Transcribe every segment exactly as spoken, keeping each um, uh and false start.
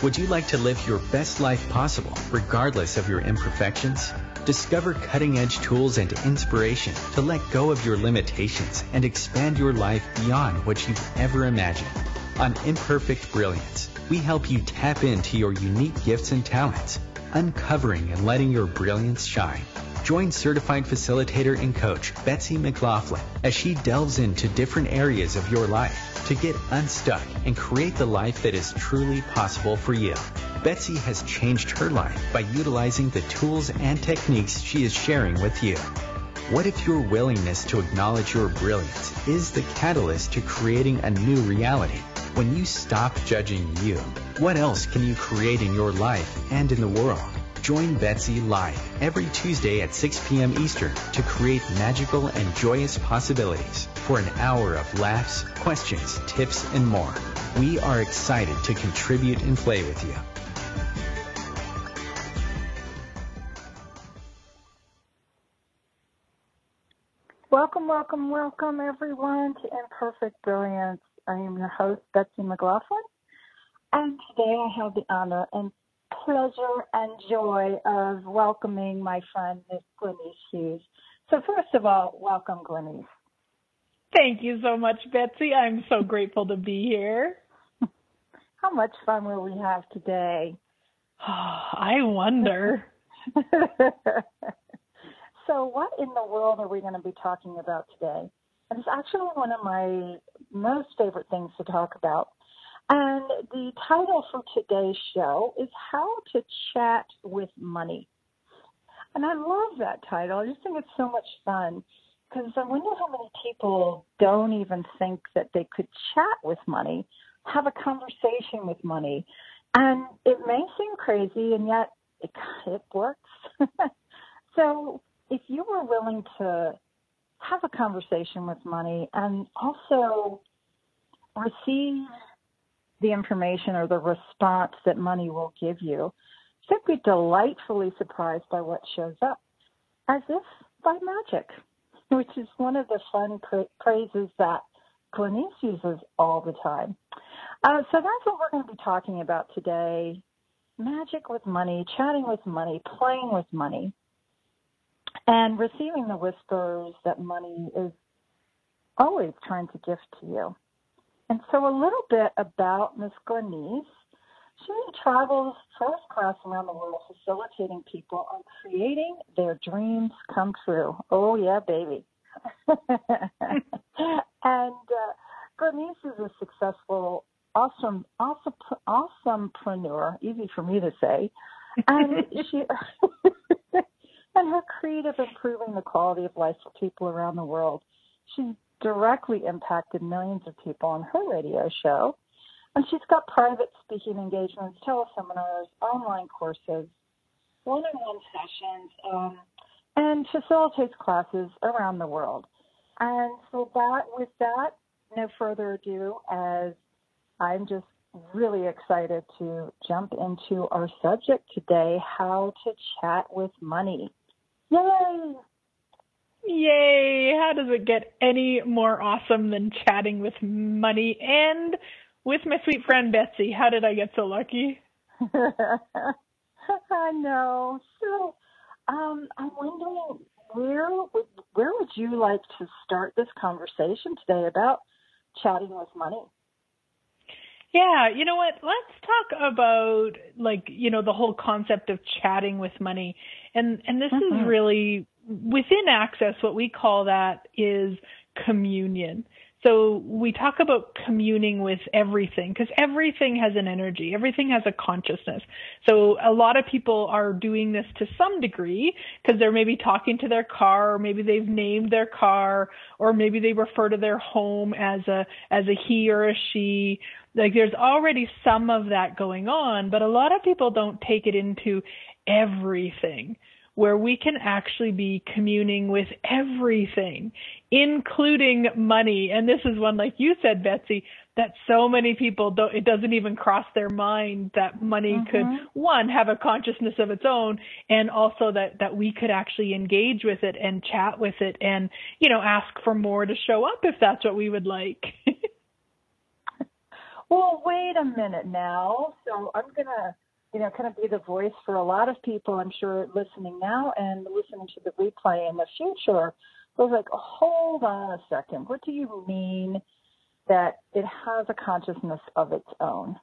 Would you like to live your best life possible, regardless of your imperfections? Discover cutting-edge tools and inspiration to let go of your limitations and expand your life beyond what you've ever imagined. On Imperfect Brilliance, we help you tap into your unique gifts and talents, uncovering and letting your brilliance shine. Join certified facilitator and coach Betsy McLaughlin as she delves into different areas of your life to get unstuck and create the life that is truly possible for you. Betsy has changed her life by utilizing the tools and techniques she is sharing with you. What if your willingness to acknowledge your brilliance is the catalyst to creating a new reality? When you stop judging you, what else can you create in your life and in the world? Join Betsy live every Tuesday at six p.m. Eastern to create magical and joyous possibilities for an hour of laughs, questions, tips, and more. We are excited to contribute and play with you. Welcome, welcome, welcome, everyone, to Imperfect Brilliance. I am your host, Betsy McLaughlin, and today I have the honor and pleasure and joy of welcoming my friend, Miss Glenise Hughes. So first of all, welcome, Glenise. Thank you so much, Betsy. I'm so grateful to be here. How much fun will we have today? I wonder. So what in the world are we going to be talking about today? And it's actually one of my most favorite things to talk about. And the title for today's show is How to Chat with Money. And I love that title. I just think it's so much fun because I wonder how many people don't even think that they could chat with money, have a conversation with money. And it may seem crazy, and yet it, it works. So if you were willing to have a conversation with money and also receive the information or the response that money will give you, you'll be delightfully surprised by what shows up, as if by magic, which is one of the fun phrases that Glenise uses all the time. Uh, so that's what we're going to be talking about today, magic with money, chatting with money, playing with money, and receiving the whispers that money is always trying to gift to you. And so a little bit about Miss Glenise. She travels first class around the world facilitating people on creating their dreams come true. Oh, yeah, baby. And uh, Glenise is a successful, awesome, awesome, awesomepreneur, easy for me to say. And she... and her creative improving the quality of life for people around the world. She's directly impacted millions of people on her radio show. And she's got private speaking engagements, teleseminars, online courses, one-on-one sessions, um, and facilitates classes around the world. And so that, with that, no further ado, as I'm just really excited to jump into our subject today, how to chat with money. Yay! Yay! How does it get any more awesome than chatting with money and with my sweet friend Betsy? How did I get so lucky? I know. So, um, I'm wondering, where would, where would you like to start this conversation today about chatting with money? Yeah, you know what? Let's talk about, like, you know, the whole concept of chatting with money. And and this mm-hmm. is really, within Access, what we call that is communion. So we talk about communing with everything because everything has an energy. Everything has a consciousness. So a lot of people are doing this to some degree because they're maybe talking to their car, or maybe they've named their car, or maybe they refer to their home as a as a he or a she. Like, there's already some of that going on, but a lot of people don't take it into everything, where we can actually be communing with everything, including money. And this is one, like you said, Betsy, that so many people don't, it doesn't even cross their mind that money mm-hmm. could, one, have a consciousness of its own, and also that, that we could actually engage with it and chat with it and, you know, ask for more to show up if that's what we would like. well, wait a minute now. So I'm going to, you know, kind of be the voice for a lot of people, I'm sure, listening now and listening to the replay in the future. So I was like, hold on a second. What do you mean that it has a consciousness of its own?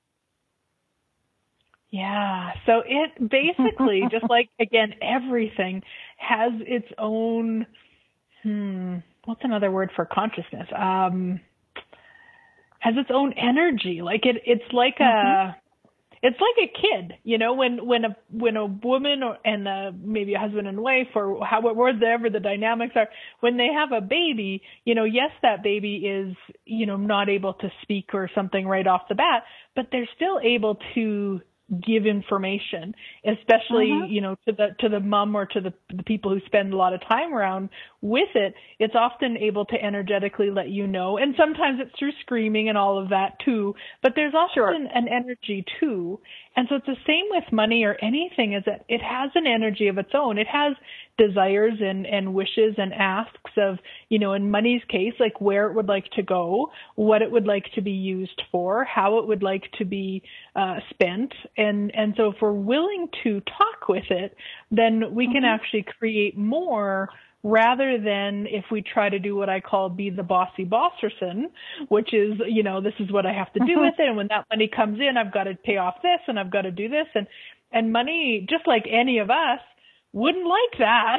Yeah. So it basically, just like, again, everything has its own, hmm, what's another word for consciousness? Um, has its own energy. Like it, it's like mm-hmm. a, it's like a kid, you know, when, when a, when a woman or, and a, maybe a husband and wife or how, whatever the dynamics are, when they have a baby, you know, yes, that baby is, you know, not able to speak or something right off the bat, but they're still able to give information, especially, uh-huh. you know, to the, to the mom or to the, the people who spend a lot of time around with it. It's often able to energetically let you know. And sometimes it's through screaming and all of that too, but there's often sure. an energy too. And so it's the same with money or anything, is that it has an energy of its own. It has desires and, and wishes and asks of, you know, in money's case, like where it would like to go, what it would like to be used for, how it would like to be uh, spent. And, and so if we're willing to talk with it, then we mm-hmm. can actually create more, rather than if we try to do what I call be the bossy bosserson, which is, you know, this is what I have to do with it. And when that money comes in, I've got to pay off this and I've got to do this. And, and money, just like any of us, wouldn't like that.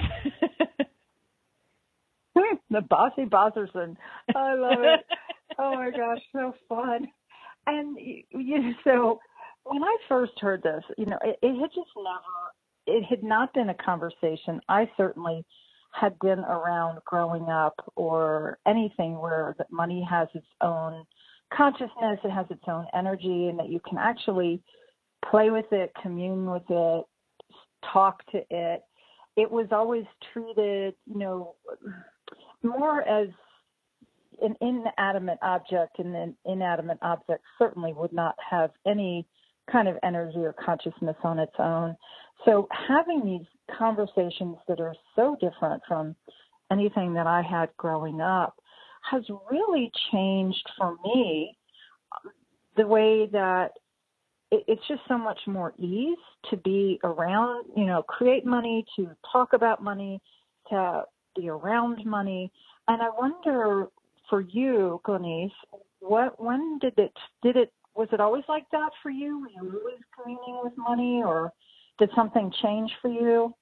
The bossy bosserson. I love it. Oh my gosh, so fun. And you know, so when I first heard this, you know, it, it had just never, it had not been a conversation I certainly had been around growing up, or anything where that money has its own consciousness, it has its own energy, and that you can actually play with it, commune with it, talk to it. It was always treated, you know, more as an inanimate object, and an inanimate object certainly would not have any kind of energy or consciousness on its own. So having these conversations that are so different from anything that I had growing up has really changed for me the way that it, it's just so much more ease to be around, you know, create money, to talk about money, to be around money. And I wonder for you, Glenyce, what, when did it, did it, was it always like that for you? Were you always communing with money, or did something change for you?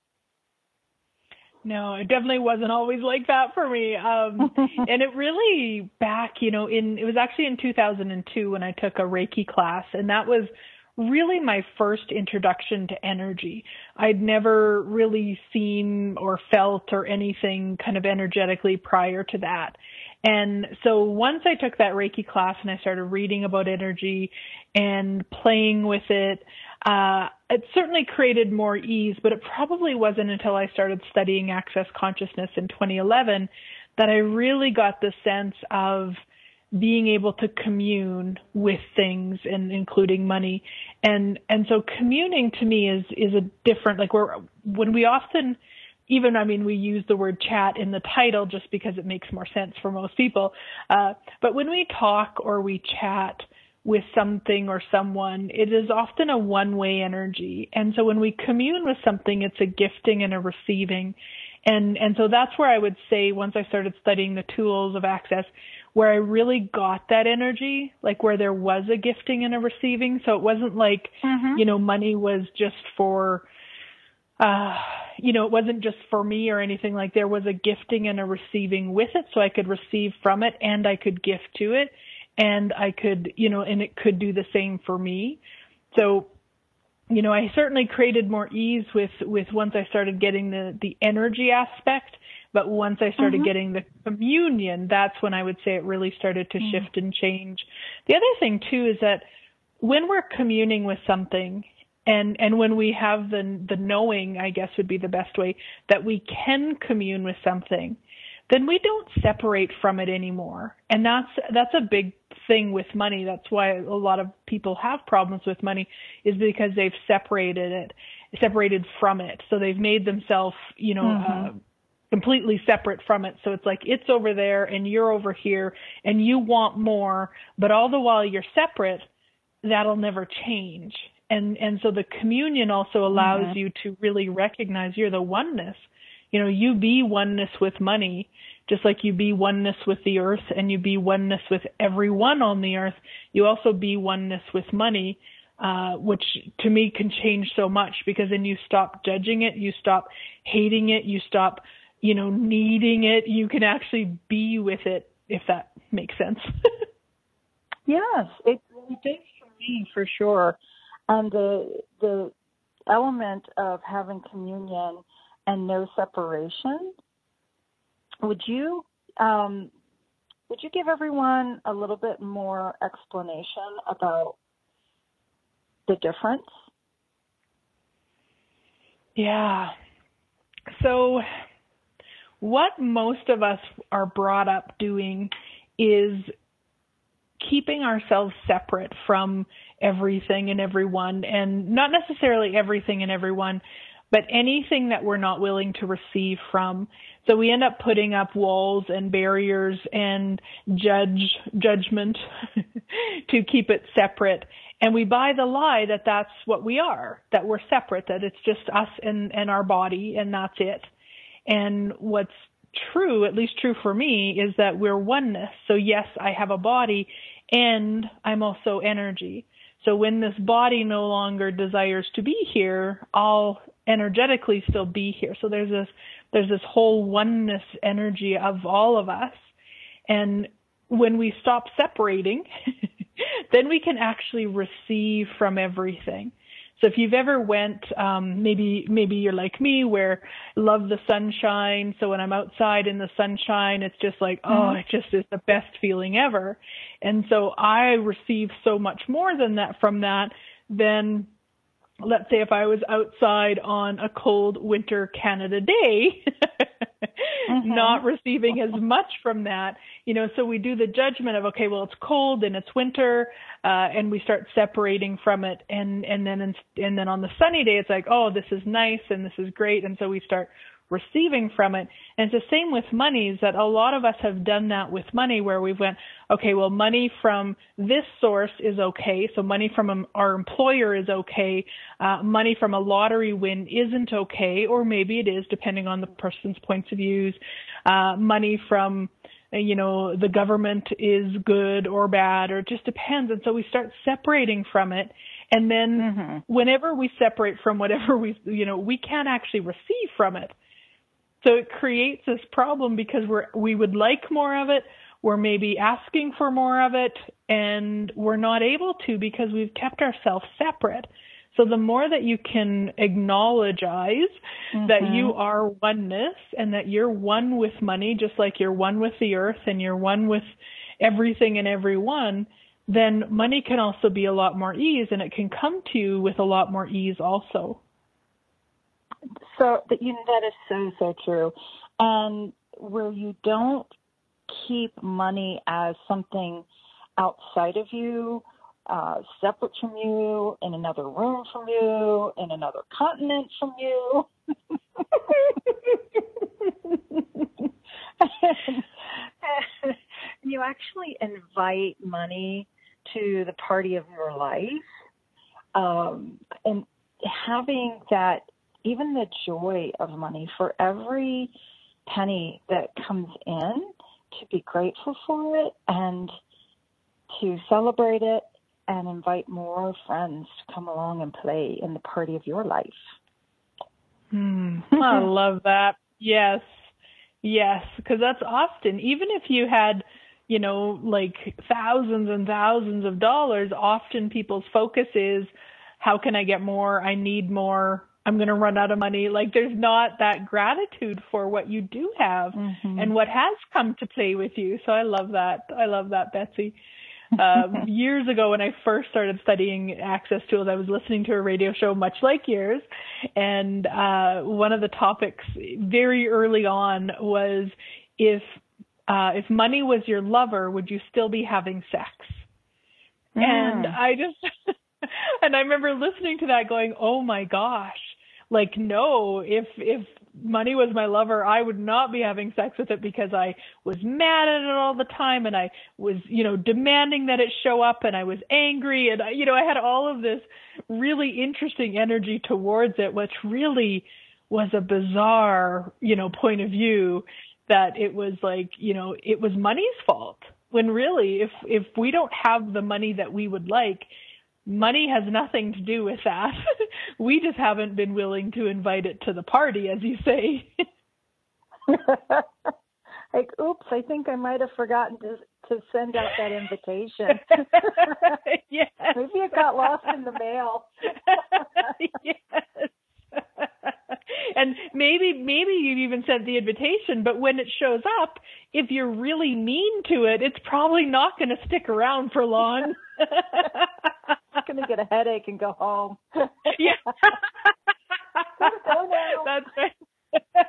No, it definitely wasn't always like that for me. Um, and it really back, you know, in, it was actually in two thousand two when I took a Reiki class, and that was really my first introduction to energy. I'd never really seen or felt or anything kind of energetically prior to that. And so once I took that Reiki class and I started reading about energy and playing with it, uh, it certainly created more ease, but it probably wasn't until I started studying Access Consciousness in twenty eleven that I really got the sense of being able to commune with things, and including money. And, and so communing to me is, is a different, like we're, when we often, even, I mean, we use the word chat in the title just because it makes more sense for most people. Uh, but when we talk or we chat with something or someone, it is often a one-way energy. And so when we commune with something, it's a gifting and a receiving. And, and so that's where I would say, once I started studying the tools of Access, where I really got that energy, like where there was a gifting and a receiving. So it wasn't like, mm-hmm. you know, money was just for, uh, you know, it wasn't just for me or anything. Like there was a gifting and a receiving with it, so I could receive from it and I could gift to it, and I could, you know, and it could do the same for me. So, you know, I certainly created more ease with, with once I started getting the, the energy aspect, but once I started mm-hmm. getting the communion, that's when I would say it really started to mm-hmm. shift and change. The other thing too is that when we're communing with something, and, and when we have the, the knowing, I guess would be the best way, that we can commune with something, then we don't separate from it anymore. And that's, that's a big thing with money. That's why a lot of people have problems with money, is because they've separated it, separated from it. So they've made themselves, you know, mm-hmm. uh, completely separate from it. So it's like, it's over there and you're over here and you want more, but all the while you're separate, that'll never change. And and so the communion also allows Mm-hmm. you to really recognize you're the oneness. You know, you be oneness with money, just like you be oneness with the earth and you be oneness with everyone on the earth. You also be oneness with money, uh, which to me can change so much, because then you stop judging it, you stop hating it, you stop, you know, needing it. You can actually be with it, if that makes sense. Yes, it, it does for me, for sure. And the the element of having communion and no separation. Would you um, would you give everyone a little bit more explanation about the difference? Yeah. So what most of us are brought up doing is keeping ourselves separate from everything and everyone, and not necessarily everything and everyone, but anything that we're not willing to receive from. So we end up putting up walls and barriers and judge judgment to keep it separate. And we buy the lie that that's what we are, that we're separate, that it's just us and, and our body, and that's it. And what's true, at least true for me, is that we're oneness. So yes, I have a body, and I'm also energy. So when this body no longer desires to be here, I'll energetically still be here. So there's this there's this whole oneness energy of all of us. And when we stop separating, then we can actually receive from everything. So if you've ever went, um, maybe maybe you're like me, where I love the sunshine. So when I'm outside in the sunshine, it's just like, oh, it just is the best feeling ever. And so I receive so much more than that from that than, let's say, if I was outside on a cold winter Canada day, mm-hmm. not receiving as much from that, you know, so we do the judgment of, okay, well, it's cold and it's winter, uh, and we start separating from it. And, and then, and then on the sunny day, it's like, oh, this is nice and this is great. And so we start receiving from it. And it's the same with money, is that a lot of us have done that with money, where we've went, okay, well, money from this source is okay. So money from our employer is okay. Uh, money from a lottery win isn't okay, or maybe it is, depending on the person's points of views. Uh, money from, you know, the government is good or bad, or it just depends. And so we start separating from it. And then mm-hmm. whenever we separate from whatever we, you know, we can't actually receive from it. So it creates this problem, because we're, we would like more of it. We're maybe asking for more of it, and we're not able to, because we've kept ourselves separate. So the more that you can acknowledge mm-hmm. that you are oneness, and that you're one with money, just like you're one with the earth and you're one with everything and everyone, then money can also be a lot more ease, and it can come to you with a lot more ease also. So, you know, that is so, so true. And where you don't keep money as something outside of you, uh, separate from you, in another room from you, in another continent from you. and you actually invite money to the party of your life. Um, and having that, even the joy of money, for every penny that comes in, to be grateful for it and to celebrate it and invite more friends to come along and play in the party of your life. Mm, I love that. Yes. Yes. Because that's often, even if you had, you know, like thousands and thousands of dollars, often people's focus is, how can I get more? I need more. I'm going to run out of money. Like, there's not that gratitude for what you do have mm-hmm. and what has come to play with you. So I love that. I love that, Betsy. Um, years ago, when I first started studying access tools, I was listening to a radio show much like yours. And uh, one of the topics very early on was, if uh, if money was your lover, would you still be having sex? Mm. And I just... And I remember listening to that going, oh my gosh, like, no, if if money was my lover, I would not be having sex with it because I was mad at it all the time, and I was, you know, demanding that it show up, and I was angry, and I, you know, I had all of this really interesting energy towards it, which really was a bizarre, you know, point of view, that it was like, you know, it was money's fault. When really, if if we don't have the money that we would like, money has nothing to do with that. We just haven't been willing to invite it to the party, as you say. Like, oops, I think I might have forgotten to to send out that invitation. Yes. Maybe it got lost in the mail. Yes. And maybe maybe you've even sent the invitation, but when it shows up, if you're really mean to it, it's probably not going to stick around for long. It's going to get a headache and go home. Yeah. Go now. That's right.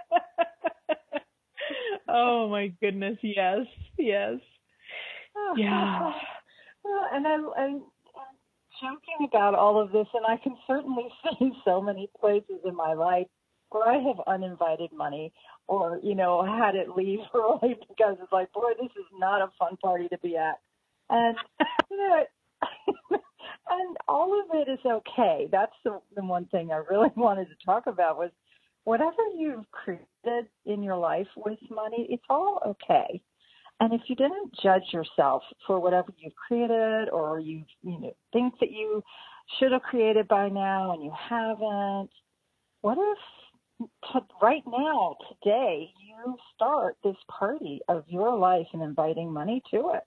Oh my goodness, yes, yes. Oh, Yeah. Well, and I, I'm joking about all of this, and I can certainly see so many places in my life where I have uninvited money, or, you know, had it leave early because it's like, boy, this is not a fun party to be at. And, you know, and all of it is okay. That's the, the one thing I really wanted to talk about was whatever you've created in your life with money, it's all okay. And if you didn't judge yourself for whatever you've created, or you you know think that you should have created by now and you haven't, what if t- right now, today, you start this party of your life and inviting money to it?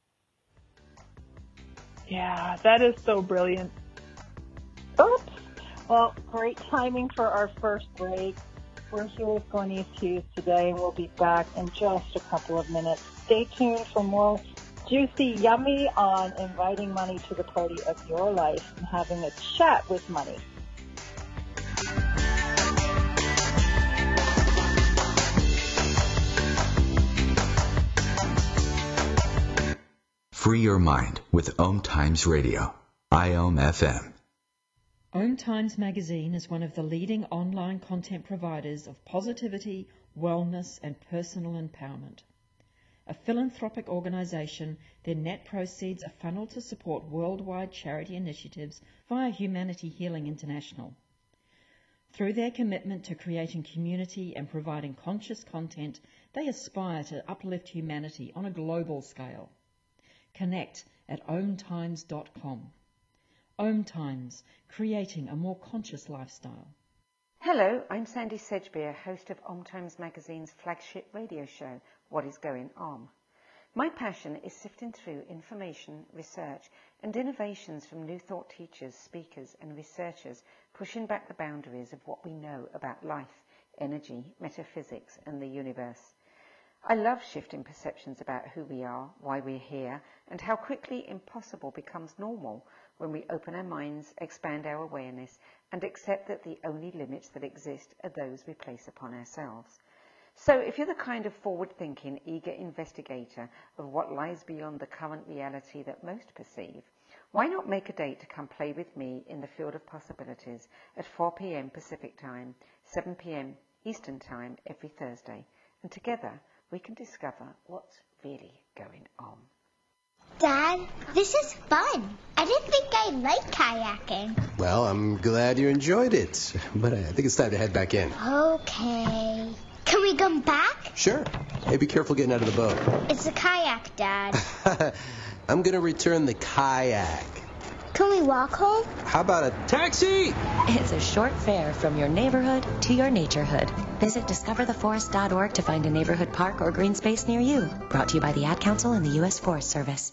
Yeah, that is so brilliant. Oops. Well, great timing for our first break. We're here with Glenyce Hughes today, and we'll be back in just a couple of minutes. Stay tuned for more juicy, yummy on inviting money to the party of your life and having a chat with money. Free your mind with Om Times Radio, I O M F M. Om Times Magazine is one of the leading online content providers of positivity, wellness, and personal empowerment. A philanthropic organisation, their net proceeds are funneled to support worldwide charity initiatives via Humanity Healing International. Through their commitment to creating community and providing conscious content, they aspire to uplift humanity on a global scale. Connect at om times dot com. Om Times, creating a more conscious lifestyle. Hello, I'm Sandy Sedgbeer, host of Om Times Magazine's flagship radio show, What is Going On? My passion is sifting through information, research, and innovations from New Thought teachers, speakers, and researchers pushing back the boundaries of what we know about life, energy, metaphysics, and the universe. I love shifting perceptions about who we are, why we're here, and how quickly impossible becomes normal when we open our minds, expand our awareness, and accept that the only limits that exist are those we place upon ourselves. So if you're the kind of forward-thinking, eager investigator of what lies beyond the current reality that most perceive, why not make a date to come play with me in the field of possibilities at four p.m. Pacific Time, seven p.m. Eastern Time every Thursday, and together we can discover what's really going on. Dad, this is fun. I didn't think I liked kayaking. Well, I'm glad you enjoyed it, but I think it's time to head back in. Okay. Can we come back? Sure. Hey, be careful getting out of the boat. It's a kayak, Dad. I'm going to return the kayak. Can we walk home? How about a taxi? It's a short fare from your neighborhood to your naturehood. Visit discover the forest dot org to find a neighborhood park or green space near you. Brought to you by the Ad Council and the U S Forest Service.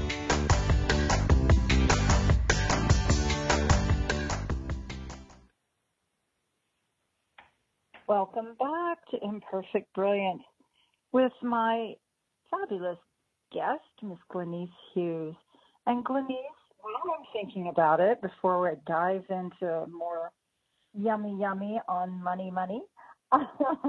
Welcome back to Imperfect Brilliance with my fabulous guest, Miss Glenyce Hughes. And Glenyce, while I'm thinking about it, before I dive into more yummy, yummy on money, money, um,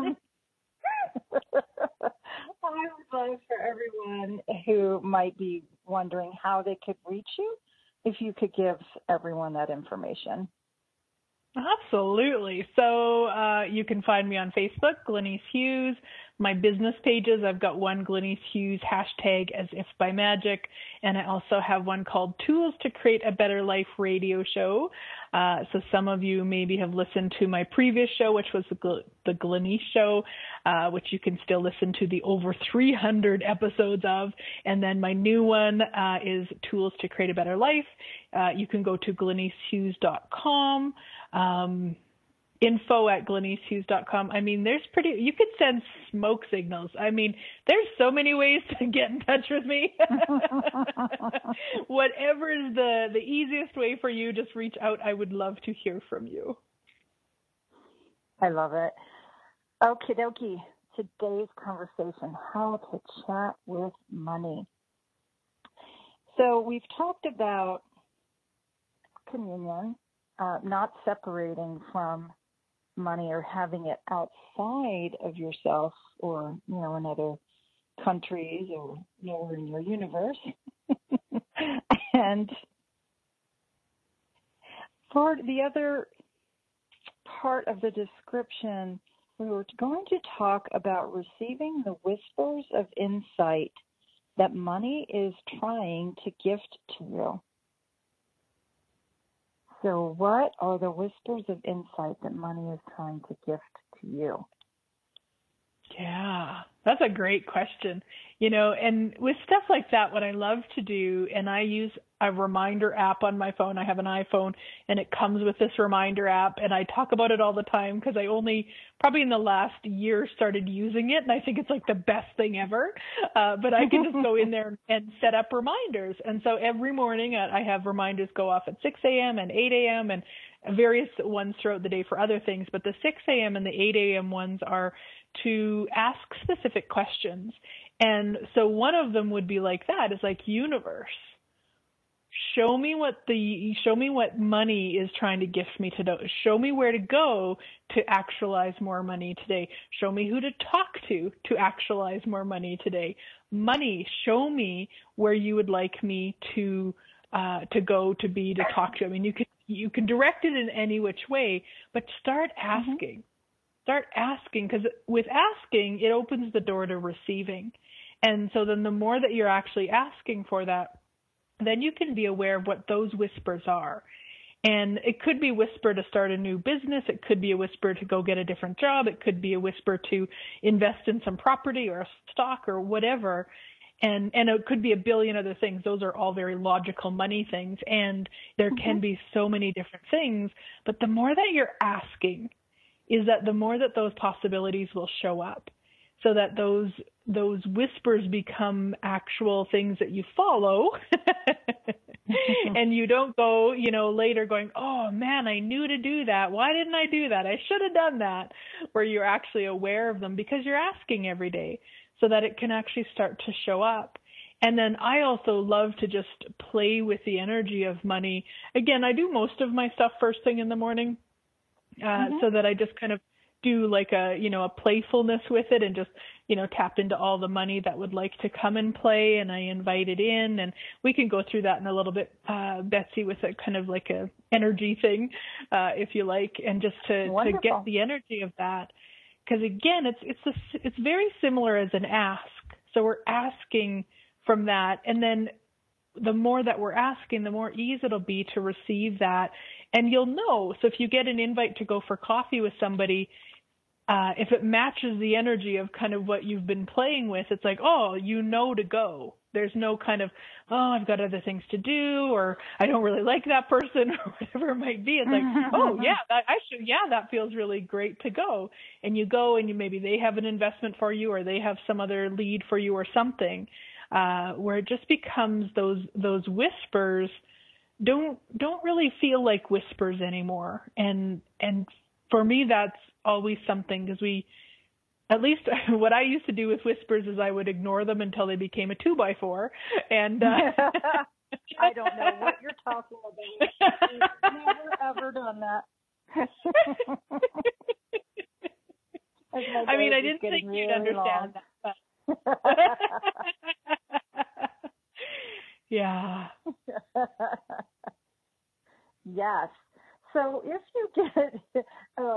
I would love for everyone who might be wondering how they could reach you, if you could give everyone that information. Absolutely. So uh, you can find me on Facebook, Glenise Hughes. My business pages, I've got one Glenise Hughes hashtag as if by magic, and I also have one called Tools to Create a Better Life radio show. Uh, so some of you maybe have listened to my previous show, which was the, Gl- the Glenise Show, uh, which you can still listen to the over three hundred episodes of. And then my new one uh, is Tools to Create a Better Life. Uh, you can go to glenise hughes dot com. Um, info at glenise hughes dot com. I mean, there's pretty, you could send smoke signals. I mean, there's so many ways to get in touch with me. Whatever is the, the easiest way for you, just reach out. I would love to hear from you. I love it. Okie dokie. Today's conversation, how to chat with money. So we've talked about communion, uh, not separating from money or having it outside of yourself or, you know, in other countries or nowhere in your universe. And for the other part of the description, we were going to talk about receiving the whispers of insight that money is trying to gift to you. So what are the whispers of insight that money is trying to gift to you? Yeah, that's a great question. You know, and with stuff like that, what I love to do, and I use a reminder app on my phone. I have an iPhone, and it comes with this reminder app, and I talk about it all the time because I only, probably in the last year, started using it, and I think it's like the best thing ever. Uh, but I can just go in there and set up reminders. And so every morning I have reminders go off at six a.m. and eight a.m. and various ones throughout the day for other things. But the six a.m. and the eight a.m. ones are to ask specific questions. And so one of them would be like that, is like, universe, show me what the, show me what money is trying to gift me to do. Show me where to go to actualize more money today. Show me who to talk to to actualize more money today. Money, show me where you would like me to, uh, to go, to be, to talk to. I mean, you can, you can direct it in any which way, but start asking. Mm-hmm. Start asking, because with asking, it opens the door to receiving. And so then the more that you're actually asking for that, then you can be aware of what those whispers are. And it could be a whisper to start a new business. It could be a whisper to go get a different job. It could be a whisper to invest in some property or a stock or whatever. And and it could be a billion other things. Those are all very logical money things. And there mm-hmm. can be so many different things. But the more that you're asking, is that the more that those possibilities will show up, so that those those whispers become actual things that you follow. And you don't go, you know, later going, oh man, I knew to do that. Why didn't I do that? I should have done that. Where you're actually aware of them because you're asking every day, so that it can actually start to show up. And then I also love to just play with the energy of money. Again, I do most of my stuff first thing in the morning. Uh, mm-hmm. So that I just kind of do like a, you know, a playfulness with it and just, you know, tap into all the money that would like to come and play, and I invite it in, and we can go through that in a little bit, uh, Betsy, with a kind of like a energy thing, uh, if you like, and just to, to get the energy of that. Because again, it's, it's, a, it's very similar as an ask. So we're asking from that, and then the more that we're asking, the more easy it'll be to receive that. And you'll know. So if you get an invite to go for coffee with somebody, uh, if it matches the energy of kind of what you've been playing with, it's like, oh, you know to go. There's no kind of, oh, I've got other things to do, or I don't really like that person, or whatever it might be. It's like, oh yeah, that, I should, yeah, that feels really great to go. And you go, and you maybe they have an investment for you, or they have some other lead for you, or something, uh, where it just becomes those those whispers. Don't don't really feel like whispers anymore. And and for me, that's always something, because we, at least what I used to do with whispers is I would ignore them until they became a two by four. And uh, I don't know what you're talking about. I've never ever done that. I mean, I didn't think you'd really understand long. that. But yeah. Yes. So if you get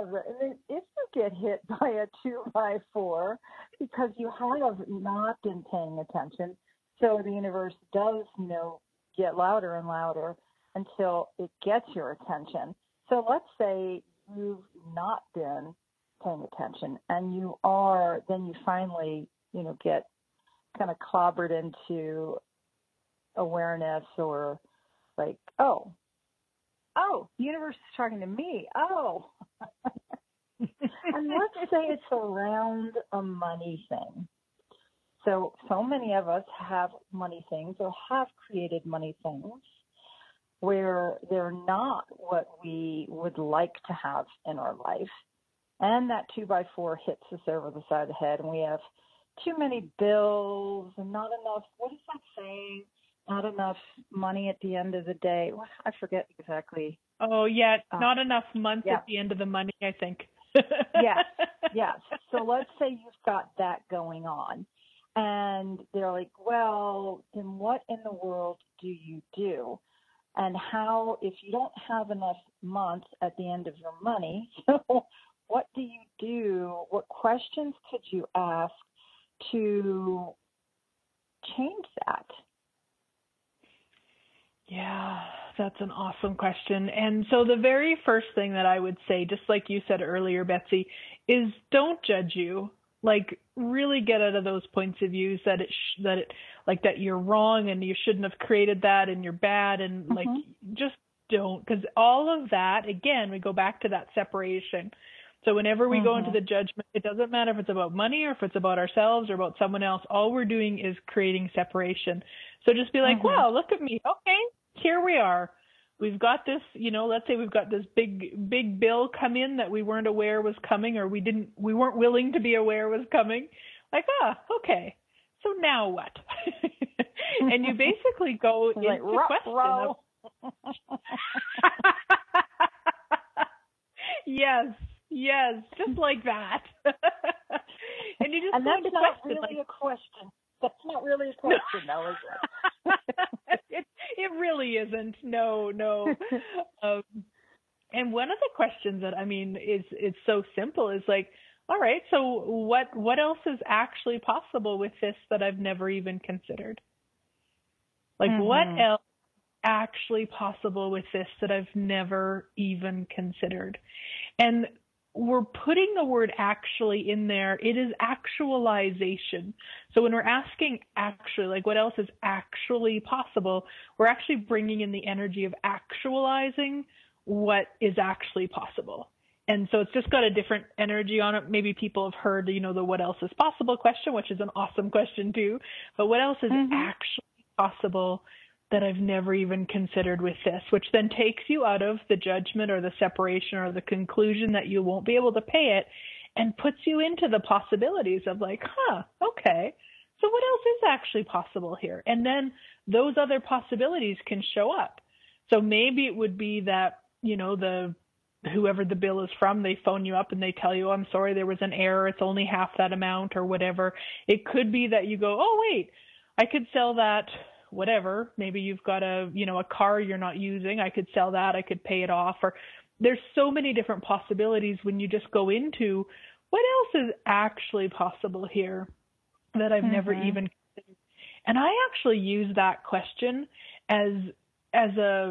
have, if you get hit by a two by four because you have not been paying attention, so the universe does, you know, get louder and louder until it gets your attention. So let's say you've not been paying attention and you are, then you finally, you know, get kind of clobbered into awareness or like, oh, oh, the universe is talking to me. Oh. And let's say it's around a money thing. So, so many of us have money things or have created money things where they're not what we would like to have in our life. And that two by four hits us over the side of the head and we have too many bills and not enough, what is that saying? Not enough money at the end of the day. I forget exactly. Oh, yeah, uh, not enough month yeah. at the end of the money, I think. Yes, yes. So let's say you've got that going on. And they're like, well, then what in the world do you do? And how, if you don't have enough months at the end of your money, so what do you do? What questions could you ask to change that? Yeah, that's an awesome question. And so the very first thing that I would say, just like you said earlier, Betsy, is don't judge you. Like, really get out of those points of views that it, sh- that it, like that you're wrong and you shouldn't have created that and you're bad and mm-hmm. like, just don't, because all of that, again, we go back to that separation. So whenever we mm-hmm. go into the judgment, it doesn't matter if it's about money or if it's about ourselves or about someone else. All we're doing is creating separation. So just be like, mm-hmm. wow, look at me. Okay, here we are. We've got this, you know, let's say we've got this big, big bill come in that we weren't aware was coming or we didn't, we weren't willing to be aware was coming. Like, ah, okay. So now what? And you basically go into like, the question row. of, yes, yes, just like that. And you just and go that's into not question, really like, a question. That's not really a question, though, is it? it? It really isn't. No, no. um, and one of the questions that, I mean, is it's so simple is like, all right, so what what else is actually possible with this that I've never even considered? Like, mm-hmm. what else is actually possible with this that I've never even considered? And we're putting the word actually in there. It is actualization. So when we're asking actually, like what else is actually possible, we're actually bringing in the energy of actualizing what is actually possible. And so it's just got a different energy on it. Maybe people have heard, you know, the what else is possible question, which is an awesome question too. But what else is mm-hmm. actually possible that I've never even considered with this, which then takes you out of the judgment or the separation or the conclusion that you won't be able to pay it and puts you into the possibilities of like, huh, okay, so what else is actually possible here? And then those other possibilities can show up. So maybe it would be that, you know, the whoever the bill is from, they phone you up and they tell you, I'm sorry, there was an error. It's only half that amount or whatever. It could be that you go, oh, wait, I could sell that. Whatever, maybe you've got a, you know, a car you're not using. I could sell that. I could pay it off. Or there's so many different possibilities when you just go into what else is actually possible here that I've mm-hmm. never even considered. And I actually use that question as, as a,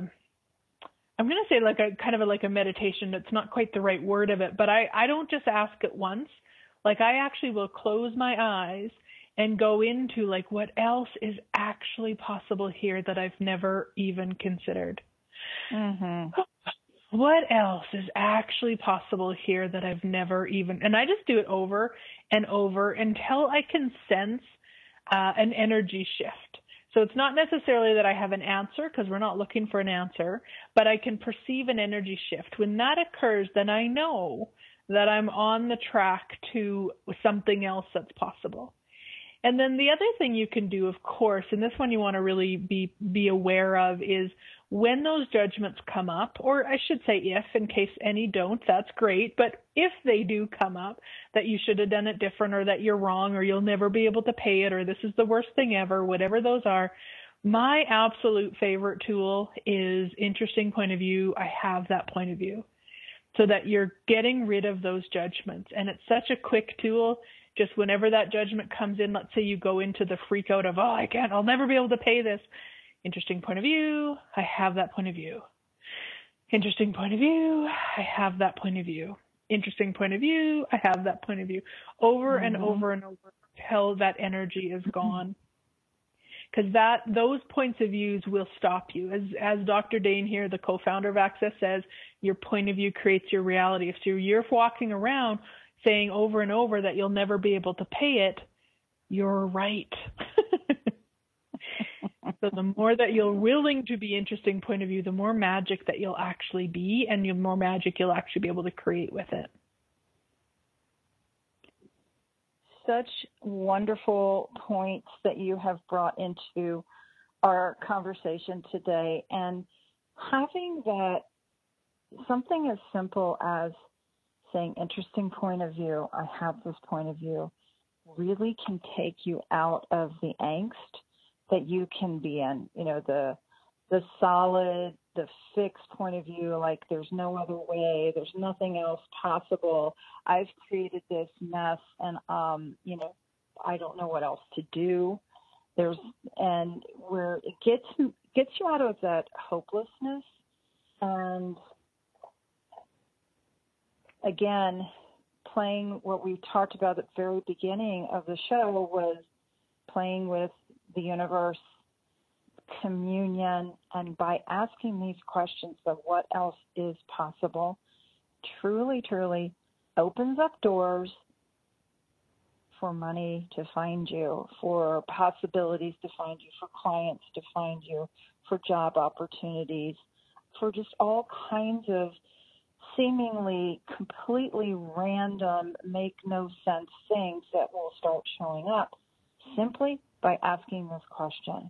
I'm going to say like a kind of a, like a meditation. It's not quite the right word of it, but I, I don't just ask it once. Like I actually will close my eyes and go into like what else is actually possible here that I've never even considered. Mm-hmm. What else is actually possible here that I've never even, and I just do it over and over until I can sense uh, an energy shift. So it's not necessarily that I have an answer because we're not looking for an answer, but I can perceive an energy shift. When that occurs, then I know that I'm on the track to something else that's possible. And then the other thing you can do, of course, and this one you want to really be be aware of, is when those judgments come up, or I should say if, in case any don't, that's great. But if they do come up, that you should have done it different, or that you're wrong, or you'll never be able to pay it, or this is the worst thing ever, whatever those are, my absolute favorite tool is interesting point of view. I have that point of view. so that you're getting rid of those judgments. And it's such a quick tool. Just whenever that judgment comes in, let's say you go into the freak out of, oh, I can't, I'll never be able to pay this. Interesting point of view. I have that point of view. Interesting point of view. I have that point of view. Interesting point of view. I have that point of view. Over mm-hmm. and over and over until that energy is gone. Because that those points of views will stop you. As as Doctor Dane here, the co-founder of Access, says, your point of view creates your reality. If you're walking around saying over and over that you'll never be able to pay it, you're right. So the more that you're willing to be interesting point of view, the more magic that you'll actually be, and the more magic you'll actually be able to create with it. Such wonderful points that you have brought into our conversation today. And having that, something as simple as saying interesting point of view, I have this point of view, really can take you out of the angst that you can be in, you know, the the solid, the fixed point of view, like there's no other way, there's nothing else possible. I've created this mess and, um, you know, I don't know what else to do. There's, and where it gets, gets you out of that hopelessness. And again, playing what we talked about at the very beginning of the show was playing with the universe, communion, and by asking these questions of what else is possible, truly, truly opens up doors for money to find you, for possibilities to find you, for clients to find you, for job opportunities, for just all kinds of seemingly completely random, make no sense things that will start showing up simply by asking this question.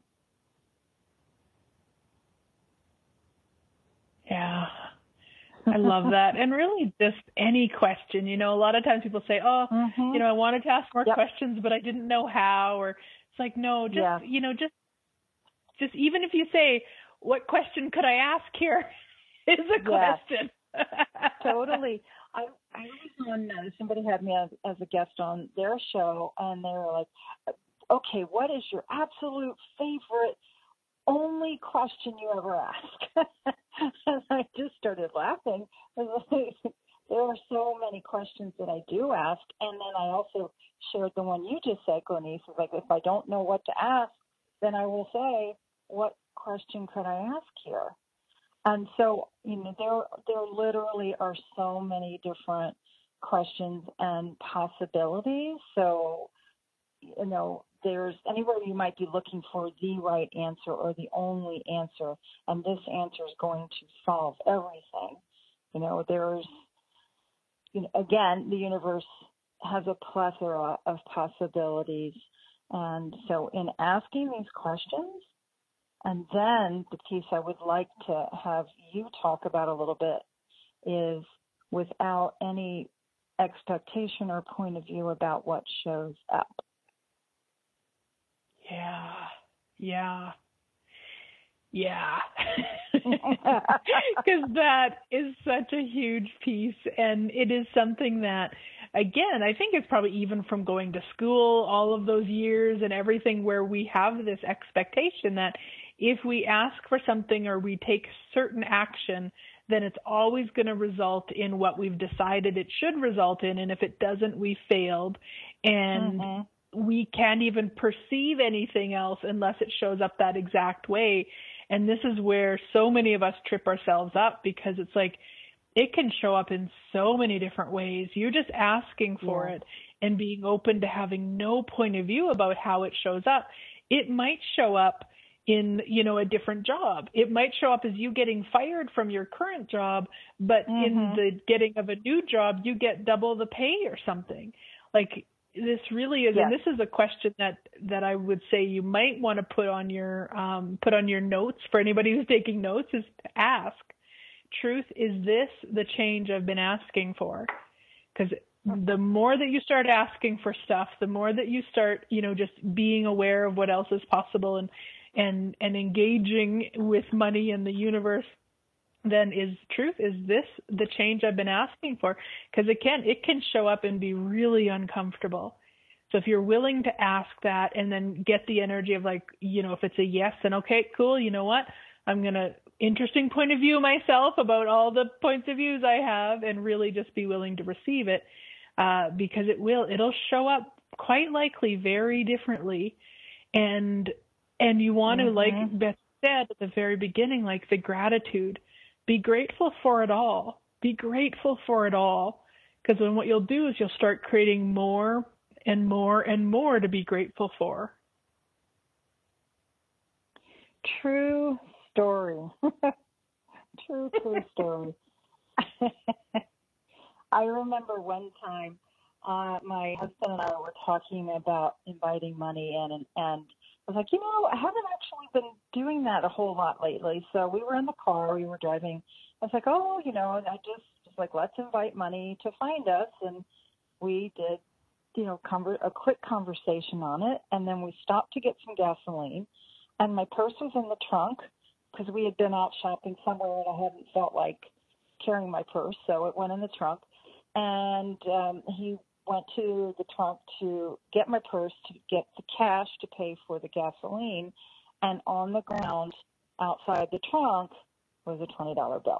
Yeah, I love that. And really just any question, you know, a lot of times people say, oh, mm-hmm. you know, I wanted to ask more yep. questions, but I didn't know how, or it's like, no, just, yeah. you know, just, just even if you say, what question could I ask here is a yes. question. Totally. I, I was on, uh, somebody had me as, as a guest on their show, and they were like, okay, what is your absolute favorite only question you ever ask? And I just started laughing. There are so many questions that I do ask. And then I also shared the one you just said, Glenise, like if I don't know what to ask, then I will say, what question could I ask here? And so, you know, there there literally are so many different questions and possibilities. So, you know, there's anywhere you might be looking for the right answer or the only answer, and this answer is going to solve everything. You know, there's, you know, again, the universe has a plethora of possibilities. And so in asking these questions, and then the piece I would like to have you talk about a little bit is without any expectation or point of view about what shows up. Yeah, yeah, yeah. Because that is such a huge piece, and it is something that, again, I think it's probably even from going to school all of those years and everything, where we have this expectation that if we ask for something or we take certain action, then it's always going to result in what we've decided it should result in, and if it doesn't, we failed. And mm-hmm. we can't even perceive anything else unless it shows up that exact way. And this is where so many of us trip ourselves up, because it's like it can show up in so many different ways. You're just asking for yeah. it and being open to having no point of view about how it shows up. It might show up in, you know, a different job. It might show up as you getting fired from your current job, but mm-hmm. in the getting of a new job, you get double the pay or something. Like, this really is, yes. and this is a question that, that I would say you might want to put on your um, put on your notes for anybody who's taking notes, is to ask, truth, is this the change I've been asking for? Because the more that you start asking for stuff, the more that you start, you know, just being aware of what else is possible and and and engaging with money and the universe then is truth, is this the change I've been asking for? Because it can, it can show up and be really uncomfortable. So if you're willing to ask that and then get the energy of like, you know, if it's a yes, then okay, cool. You know what? I'm going to interesting point of view myself about all the points of views I have and really just be willing to receive it. Uh, because it will, it'll show up quite likely very differently. And, and you want to, mm-hmm. like Beth said at the very beginning, like the gratitude, be grateful for it all, be grateful for it all. Because then what you'll do is you'll start creating more and more and more to be grateful for. True story. true, true story. I remember one time uh, my husband and I were talking about inviting money in, and, and I was like, you know, I haven't actually been doing that a whole lot lately. So we were in the car, we were driving. I was like, oh, you know, and I just was like, let's invite money to find us. And we did, you know, conver- a quick conversation on it. And then we stopped to get some gasoline. And my purse was in the trunk because we had been out shopping somewhere and I hadn't felt like carrying my purse. So it went in the trunk. And um, he went to the trunk to get my purse, to get the cash to pay for the gasoline. And on the ground outside the trunk was a twenty dollar bill.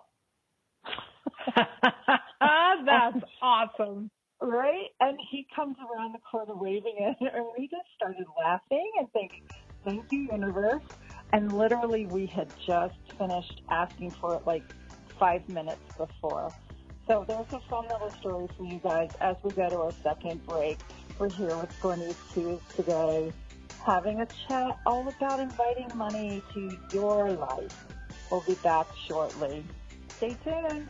That's awesome. Right? And he comes around the corner waving it, and we just started laughing and thinking, thank you, universe. And literally we had just finished asking for it like five minutes before. So there's a fun little story for you guys as we go to our second break. We're here with Glenyce Hughes today, having a chat all about inviting money to your life. We'll be back shortly. Stay tuned.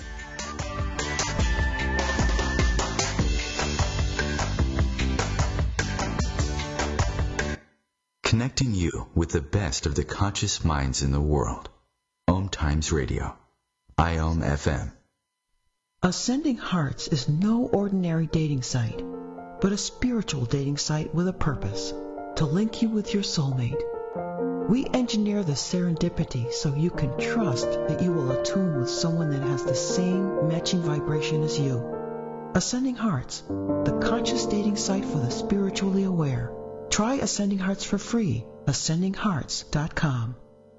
Connecting you with the best of the conscious minds in the world. Om Times Radio. I O M F M. Ascending Hearts is no ordinary dating site, but a spiritual dating site with a purpose, to link you with your soulmate. We engineer the serendipity so you can trust that you will attune with someone that has the same matching vibration as you. Ascending Hearts, the conscious dating site for the spiritually aware. Try Ascending Hearts for free. ascending hearts dot com.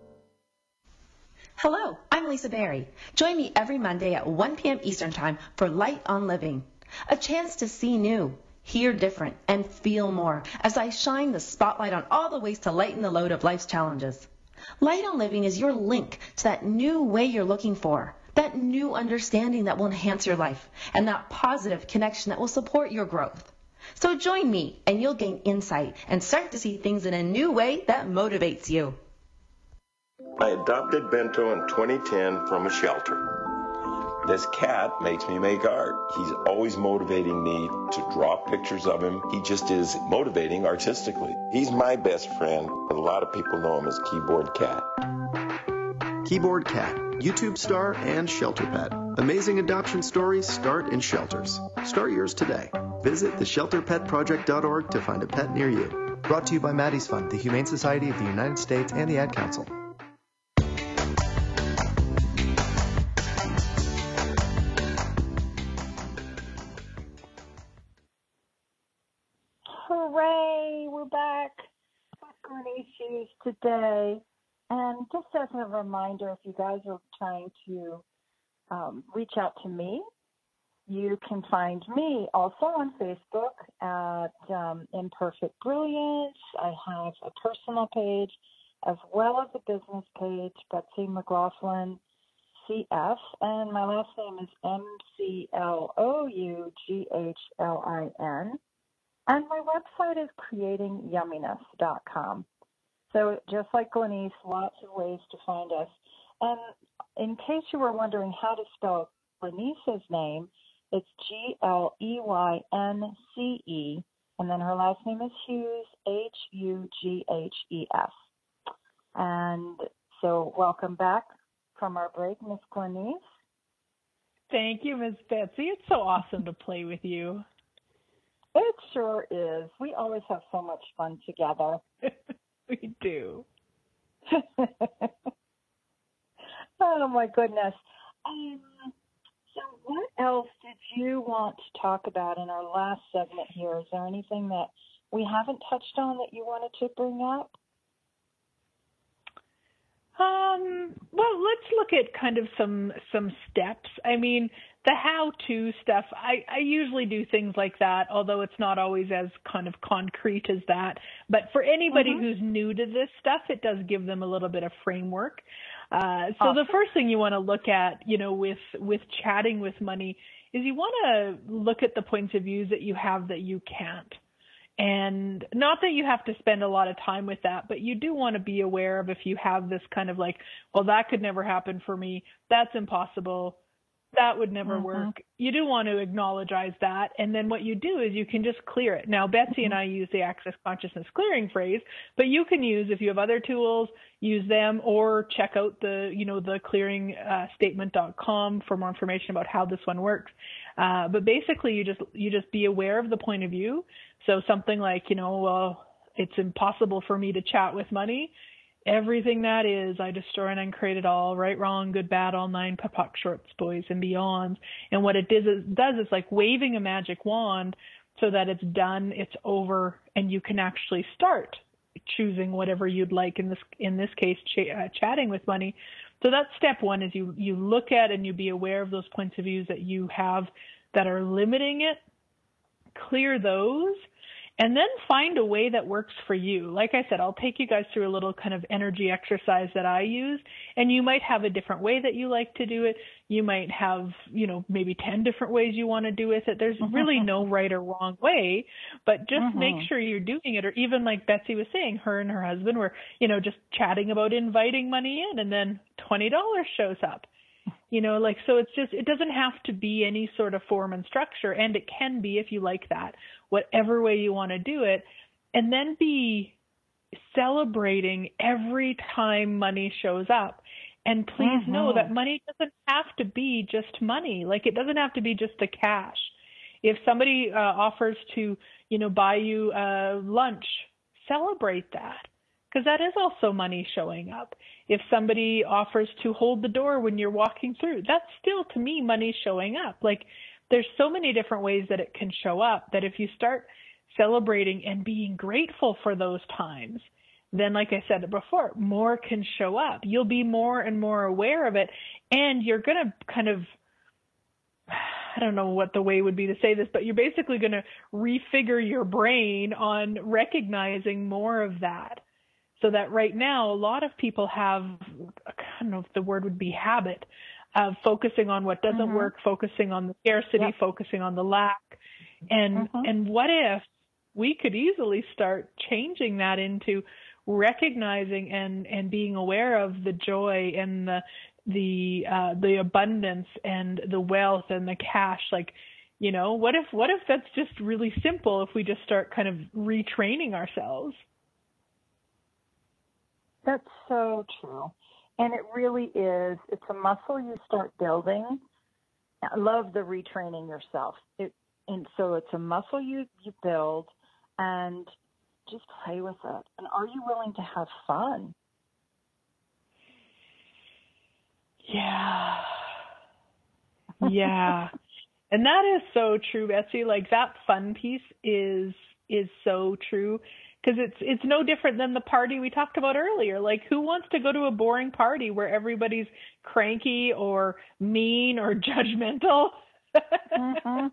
Hello, I'm Lisa Berry. Join me every Monday at one p.m. Eastern Time for Light on Living. A chance to see new, hear different, and feel more as I shine the spotlight on all the ways to lighten the load of life's challenges. Light on Living is your link to that new way you're looking for, that new understanding that will enhance your life, and that positive connection that will support your growth. So join me and you'll gain insight and start to see things in a new way that motivates you. I adopted Bento in twenty ten from a shelter. This cat makes me make art. He's always motivating me to draw pictures of him. He just is motivating artistically. He's my best friend. A lot of people know him as Keyboard Cat. Keyboard Cat, YouTube star and shelter pet. Amazing adoption stories start in shelters. Start yours today. Visit the shelter pet project dot org to find a pet near you. Brought to you by Maddie's Fund, the Humane Society of the United States, and the Ad Council. Hooray! We're back with Glenyce Hughes today. And just as a reminder, if you guys are trying to um, reach out to me, you can find me also on Facebook at um, Imperfect Brilliance. I have a personal page as well as a business page, Betsy McLaughlin C F, and my last name is M C L O U G H L I N. And my website is creating yumminess dot com. So just like Glenyce, lots of ways to find us. And in case you were wondering how to spell Glenyce's name, it's G L E Y N C E, and then her last name is Hughes, H U G H E S. And so welcome back from our break, Miss Glenyce. Thank you, Miss Betsy. It's so awesome to play with you. It sure is. We always have so much fun together. We do. Oh, my goodness. Um, so what else did you want to talk about in our last segment here? Is there anything that we haven't touched on that you wanted to bring up? Um, well, let's look at kind of some some steps. I mean, the how-to stuff, I, I usually do things like that, although it's not always as kind of concrete as that. But for anybody mm-hmm. who's new to this stuff, it does give them a little bit of framework. Uh, so awesome. The first thing you want to look at, you know, with, with chatting with money is you want to look at the points of views that you have that you can't. And not that you have to spend a lot of time with that, but you do want to be aware of if you have this kind of like, well, that could never happen for me. That's impossible. That would never mm-hmm. work. You do want to acknowledge that. And then what you do is you can just clear it. Now, Betsy mm-hmm. and I use the Access Consciousness clearing phrase, but you can use, if you have other tools, use them or check out the, you know, the clearing statement dot com for more information about how this one works. Uh, but basically you just, you just be aware of the point of view. So something like, you know, well, it's impossible for me to chat with money. Everything that is, I destroy and uncreate it all, right, wrong, good, bad, all nine, P O C, shorts, boys, and beyonds. And what it does is, does is like waving a magic wand so that it's done, it's over, and you can actually start choosing whatever you'd like, in this in this case, ch- uh, chatting with money. So that's step one, is you, you look at and you be aware of those points of views that you have that are limiting it, clear those, and then find a way that works for you. Like I said, I'll take you guys through a little kind of energy exercise that I use, and you might have a different way that you like to do it. You might have, you know, maybe ten different ways you want to do with it. There's really no right or wrong way, but just mm-hmm. make sure you're doing it. Or even like Betsy was saying, her and her husband were, you know, just chatting about inviting money in, and then twenty dollars shows up. You know, like, so it's just, it doesn't have to be any sort of form and structure, and it can be, if you like that, whatever way you want to do it, and then be celebrating every time money shows up. And please mm-hmm. know that money doesn't have to be just money. Like, it doesn't have to be just the cash. If somebody uh, offers to, you know, buy you uh, lunch, celebrate that, because that is also money showing up. If somebody offers to hold the door when you're walking through, that's still, to me, money showing up. Like, there's so many different ways that it can show up that if you start celebrating and being grateful for those times, then, like I said before, more can show up. You'll be more and more aware of it, and you're going to kind of, I don't know what the way would be to say this, but you're basically going to refigure your brain on recognizing more of that. So that right now, a lot of people have, I don't know if the word would be habit, of focusing on what doesn't mm-hmm. work, focusing on the scarcity, yep. focusing on the lack. And mm-hmm. and what if we could easily start changing that into recognizing and, and being aware of the joy and the the uh, the abundance and the wealth and the cash? Like, you know, what if what if that's just really simple if we just start kind of retraining ourselves? That's so true. And it really is. It's a muscle you start building. I love the retraining yourself. It, and so it's a muscle you, you build, and just play with it. And are you willing to have fun? Yeah. Yeah. And that is so true, Betsy. Like, that fun piece is is so true. Because it's it's no different than the party we talked about earlier. Like, who wants to go to a boring party where everybody's cranky or mean or judgmental? mm-hmm.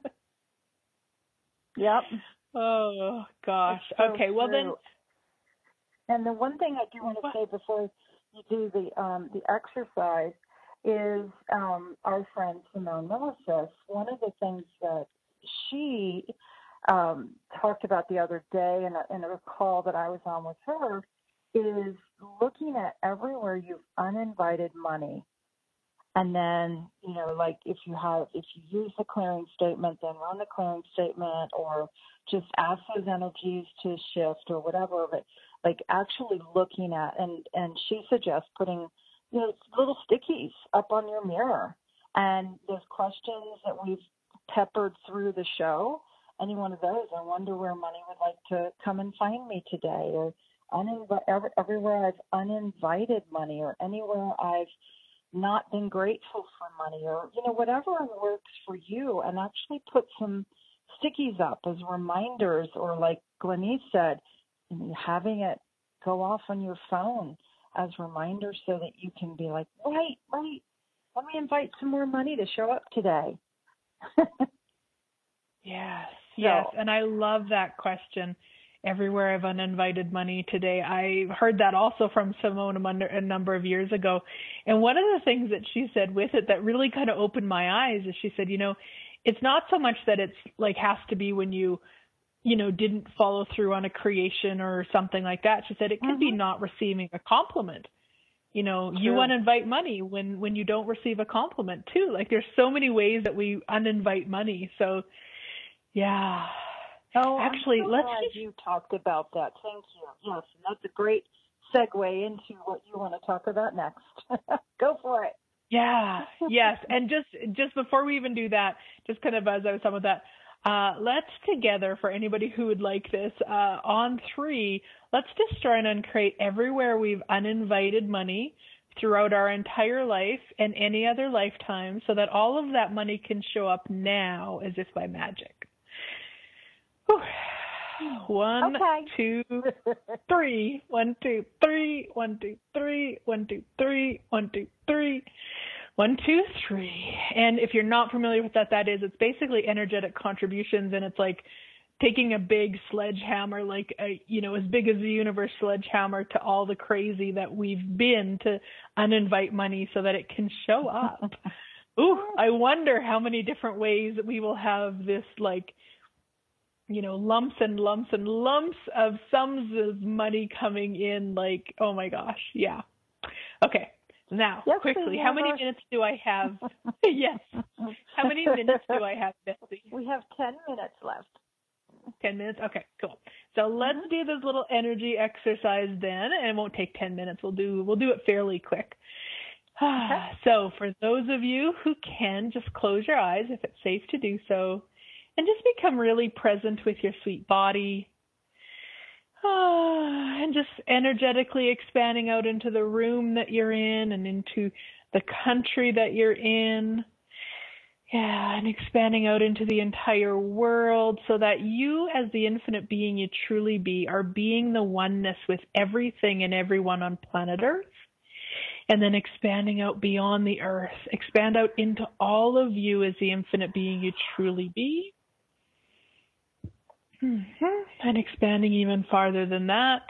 Yep. Oh, gosh. So okay, well true. then. And the one thing I do want to say before you do the um, the exercise is um, our friend Simone Milasas, one of the things that she um, talked about the other day in a, in a call that I was on with her is looking at everywhere you've uninvited money. And then, you know, like if you have, if you use the clearing statement, then run the clearing statement, or just ask those energies to shift or whatever. But like actually looking at, and, and she suggests putting, you know, little stickies up on your mirror. And those questions that we've peppered through the show, any one of those, I wonder where money would like to come and find me today, or uninv- every, everywhere I've uninvited money, or anywhere I've not been grateful for money, or, you know, whatever works for you, and actually put some stickies up as reminders, or like Glenise said, having it go off on your phone as reminders so that you can be like, right, right, let me invite some more money to show up today. Yes, so, yes, and I love that question. Everywhere I've uninvited money today. I heard that also from Simone a number of years ago. And one of the things that she said with it that really kind of opened my eyes is she said, you know, it's not so much that it's like has to be when you, you know, didn't follow through on a creation or something like that. She said it could mm-hmm. be not receiving a compliment. You know, True. You uninvite money when, when you don't receive a compliment too. Like there's so many ways that we uninvite money. So yeah. Oh, actually, I'm so let's glad just... you talked about that. Thank you. Yes, and that's a great segue into what you want to talk about next. Go for it. Yeah, yes. And just just before we even do that, just kind of as I was talking about that, uh, let's together, for anybody who would like this, uh, on three, let's just try and create everywhere we've uninvited money throughout our entire life and any other lifetime, so that all of that money can show up now as if by magic. One, okay. two, three. One, two, three. One, two, three. One, two, three. One, two, three. One, two, three. And if you're not familiar with what that is, it's basically energetic contributions, and it's like taking a big sledgehammer, like a, you know, as big as the universe sledgehammer, to all the crazy that we've been to uninvite money so that it can show up. Ooh, I wonder how many different ways that we will have this, like, you know, lumps and lumps and lumps of sums of money coming in, like, oh my gosh, yeah. Okay, now, yes, quickly, how many minutes do I have? Yes. How many minutes do I have, Betsy? We have ten minutes left. ten minutes? Okay, cool. So let's mm-hmm. do this little energy exercise then, and it won't take ten minutes. We'll do, we'll do it fairly quick. Okay. So for those of you who can, just close your eyes if it's safe to do so. And just become really present with your sweet body. Oh, and just energetically expanding out into the room that you're in and into the country that you're in. Yeah, and expanding out into the entire world so that you, as the infinite being you truly be, are being the oneness with everything and everyone on planet Earth. And then expanding out beyond the earth. Expand out into all of you as the infinite being you truly be. Mm-hmm. And expanding even farther than that.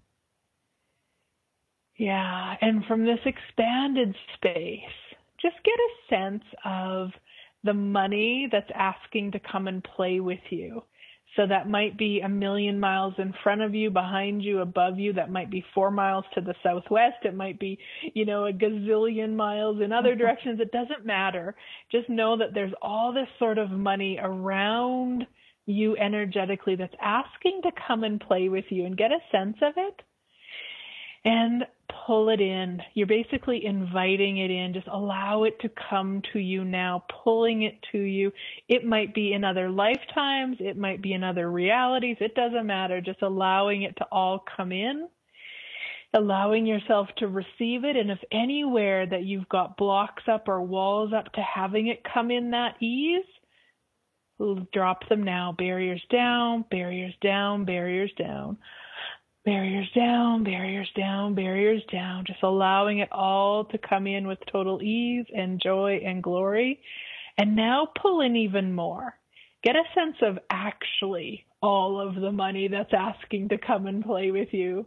Yeah, and from this expanded space, just get a sense of the money that's asking to come and play with you. So that might be a million miles in front of you, behind you, above you. That might be four miles to the southwest. It might be, you know, a gazillion miles in other directions. It doesn't matter. Just know that there's all this sort of money around you energetically that's asking to come and play with you, and get a sense of it and pull it in. You're basically inviting it in. Just allow it to come to you now, pulling it to you. It might be in other lifetimes. It might be in other realities. It doesn't matter. Just allowing it to all come in, allowing yourself to receive it. And if anywhere that you've got blocks up or walls up to having it come in that ease, drop them now. Barriers down, barriers down, barriers down, barriers down, barriers down, barriers down. Just allowing it all to come in with total ease and joy and glory. And now pull in even more. Get a sense of actually all of the money that's asking to come and play with you.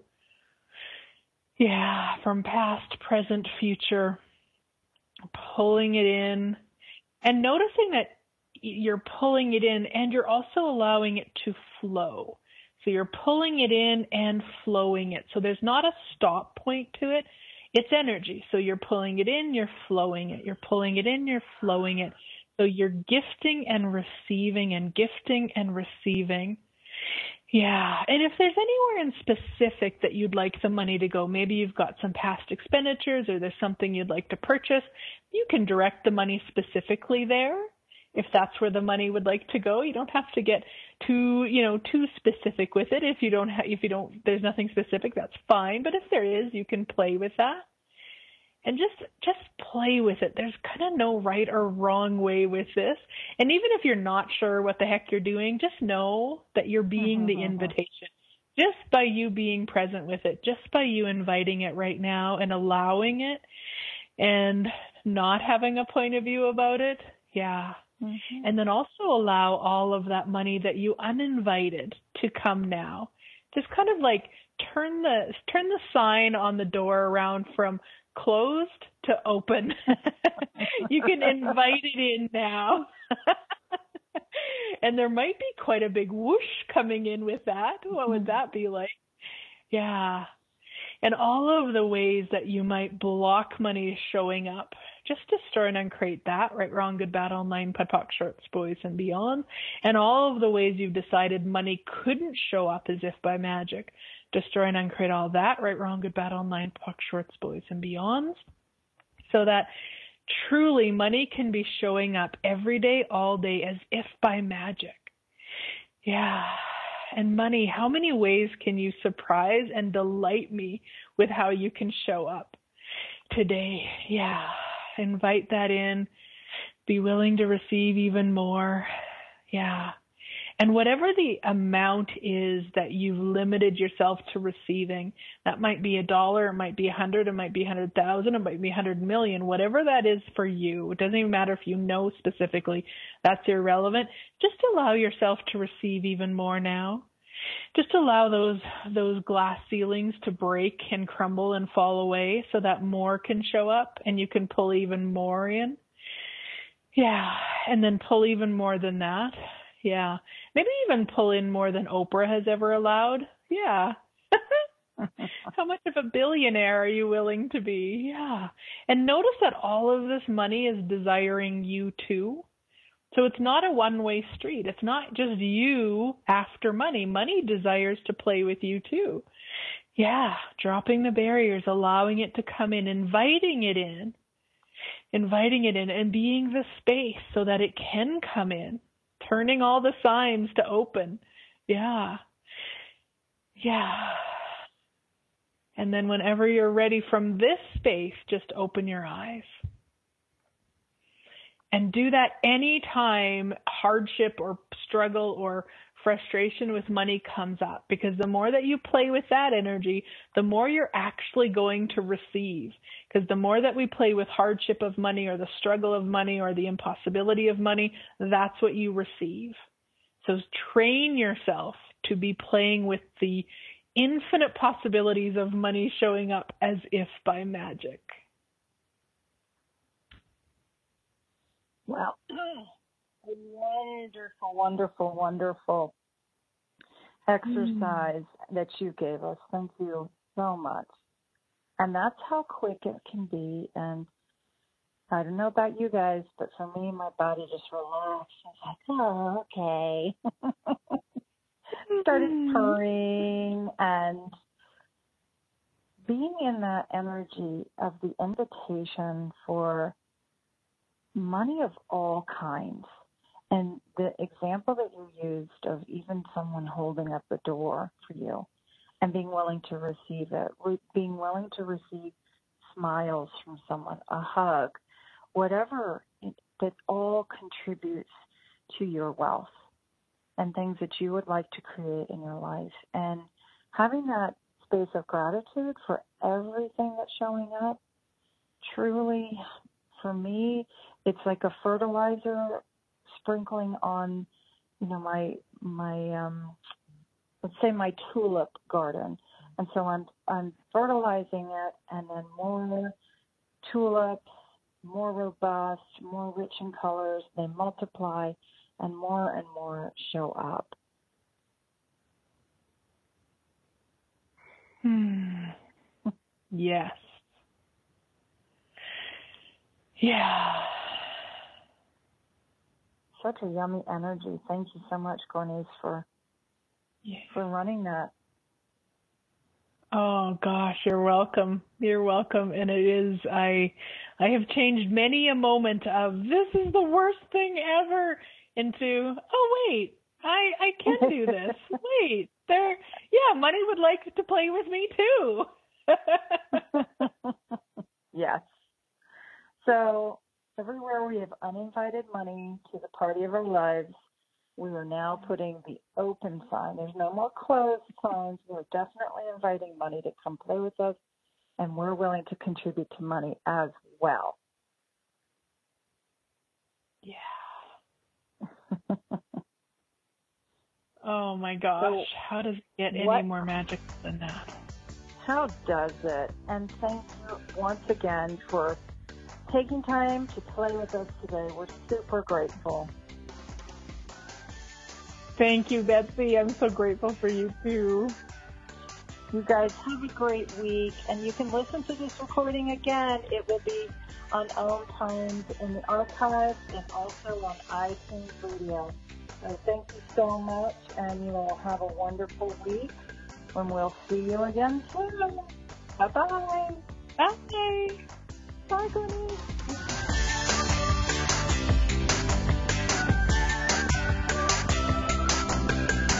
Yeah, from past, present, future. Pulling it in and noticing that you're pulling it in and you're also allowing it to flow. So you're pulling it in and flowing it. So there's not a stop point to it. It's energy. So you're pulling it in, you're flowing it. You're pulling it in, you're flowing it. So you're gifting and receiving and gifting and receiving. Yeah. And if there's anywhere in specific that you'd like the money to go, maybe you've got some past expenditures or there's something you'd like to purchase, you can direct the money specifically there. If that's where the money would like to go, you don't have to get too, you know, too specific with it. If you don't, ha- if you don't, there's nothing specific, that's fine. But if there is, you can play with that. And just just play with it. There's kind of no right or wrong way with this. And even if you're not sure what the heck you're doing, just know that you're being mm-hmm. the invitation. Just by you being present with it, just by you inviting it right now and allowing it and not having a point of view about it. Yeah. Mm-hmm. And then also allow all of that money that you uninvited to come now. Just kind of like turn the turn the sign on the door around from closed to open. You can invite it in now. And there might be quite a big whoosh coming in with that. What would that be like? Yeah. And all of the ways that you might block money showing up, just to store and uncreate that, right, wrong, good, bad, online, P O D, P O C, shorts, boys, and beyond. And all of the ways you've decided money couldn't show up as if by magic. Destroy and uncreate all that, right, wrong, good, bad, online, P O C, shorts, boys, and beyonds. So that truly money can be showing up every day, all day, as if by magic. Yeah. And money, how many ways can you surprise and delight me with how you can show up today? Yeah. Invite that in. Be willing to receive even more. Yeah. And whatever the amount is that you've limited yourself to receiving, that might be a dollar, it might be a hundred, it might be a hundred thousand, it might be a hundred million, whatever that is for you. It doesn't even matter if you know specifically. That's irrelevant. Just allow yourself to receive even more now. Just allow those those glass ceilings to break and crumble and fall away so that more can show up and you can pull even more in. Yeah, and then pull even more than that. Yeah, maybe even pull in more than Oprah has ever allowed. Yeah. How much of a billionaire are you willing to be? Yeah. And notice that all of this money is desiring you too. So it's not a one-way street. It's not just you after money. Money desires to play with you too. Yeah, dropping the barriers, allowing it to come in, inviting it in, inviting it in, and being the space so that it can come in, turning all the signs to open. Yeah. Yeah. And then whenever you're ready from this space, just open your eyes. And do that anytime hardship or struggle or frustration with money comes up. Because the more that you play with that energy, the more you're actually going to receive. Because the more that we play with hardship of money or the struggle of money or the impossibility of money, that's what you receive. So train yourself to be playing with the infinite possibilities of money showing up as if by magic. Well, a wonderful, wonderful, wonderful exercise mm. that you gave us. Thank you so much. And that's how quick it can be. And I don't know about you guys, but for me, my body just relaxed. I was like, oh, okay. Started purring and being in that energy of the invitation for money of all kinds. And the example that you used of even someone holding up the door for you and being willing to receive it, being willing to receive smiles from someone, a hug, whatever, it, that all contributes to your wealth and things that you would like to create in your life. And having that space of gratitude for everything that's showing up, truly, for me, it's like a fertilizer sprinkling on, you know, my, my, um, let's say my tulip garden. And so I'm, I'm fertilizing it, and then more tulips, more robust, more rich in colors, they multiply, and more and more show up. Hmm. Yes. Yeah. Such a yummy energy. Thank you so much, Gornice, for yeah. for running that. Oh gosh, you're welcome. You're welcome. And it is, I I have changed many a moment of this is the worst thing ever into, oh wait, I I can do this. Wait, there yeah, money would like to play with me too. Yes. So everywhere we have uninvited money to the party of our lives, we are now putting the open sign. There's no more closed signs. We're definitely inviting money to come play with us, and we're willing to contribute to money as well. Yeah. Oh my gosh. So how does it get what, any more magic than that? How does it? And thank you once again for taking time to play with us today. We're super grateful. Thank you, Betsy. I'm so grateful for you too. You guys have a great week, and you can listen to this recording again. It will be on Om Times in the archives and also on iTunes Radio. So thank you so much, and you will have a wonderful week, and we'll see you again soon. Bye-bye. Bye. Bye, Granny.